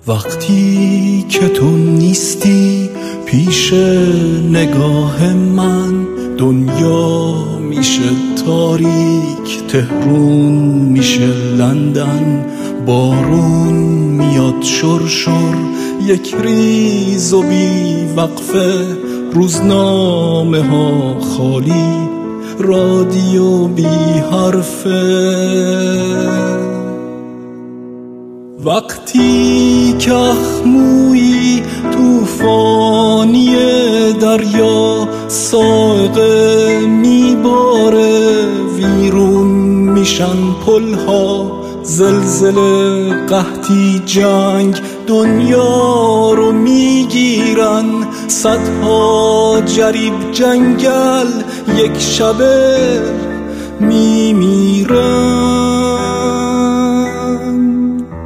وقتی که تو نیستی پیش نگاه من، دنیا میشه تاریک، تهرون میشه لندن، بارون میاد شرشر، یک ریز و بی وقفه، روزنامه ها خالی، رادیو بی حرفه. وقتی که اخمویی توفانی دریا، سائقه میباره، ویرون میشن پلها، زلزله قحطی جنگ دنیا رو میگیرن، صدها جریب جنگل یک شبه میمیرن.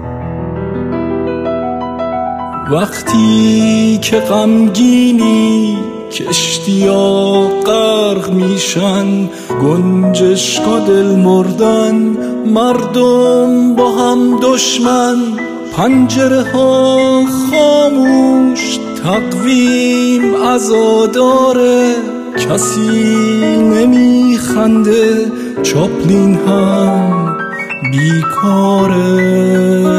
وقتی که غمگینی کشتی‌ها غرق میشن، گنجشکا دل مردن، مردم با هم دشمن، پنجره ها خاموش، تقویم عزاداره، کسی نمیخنده، چاپلین هم بیکاره.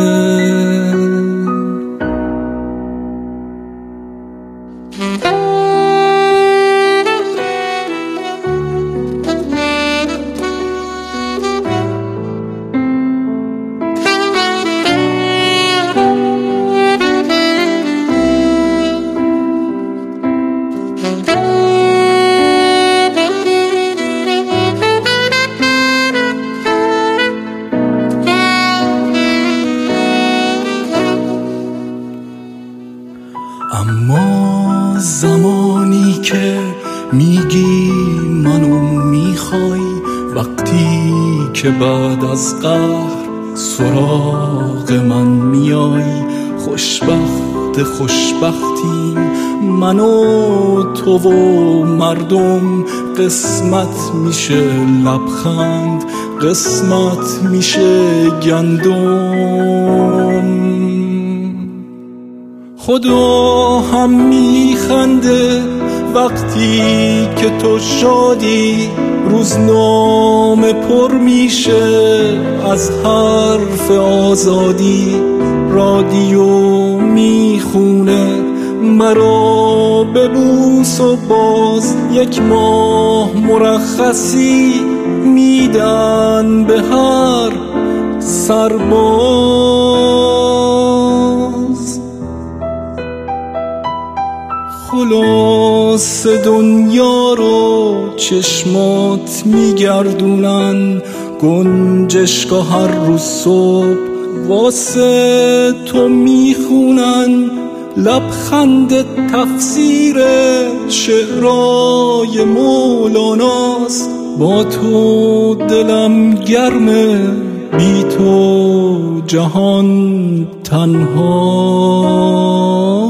اما زمانی که میگی منو میخوای، وقتی که بعد از قهر سراغ من میای، خوشبختیم من و تو و مردم، قسمت میشه لبخند، قسمت میشه گندم. خدا هم میخنده وقتی که تو شادی، روزنامه پر میشه از حرف آزادی، رادیو میخونه مرا ببوس و باز یک ماه مرخصی میدن به هر سرباز. خلاص دنیا رو چشمات میگردونن، گنجشکا هر روز صبح واسه تو میخونن، لبخند تفسیر شعرهای مولاناست، با تو دلم گرمه، بی تو جهان تنها.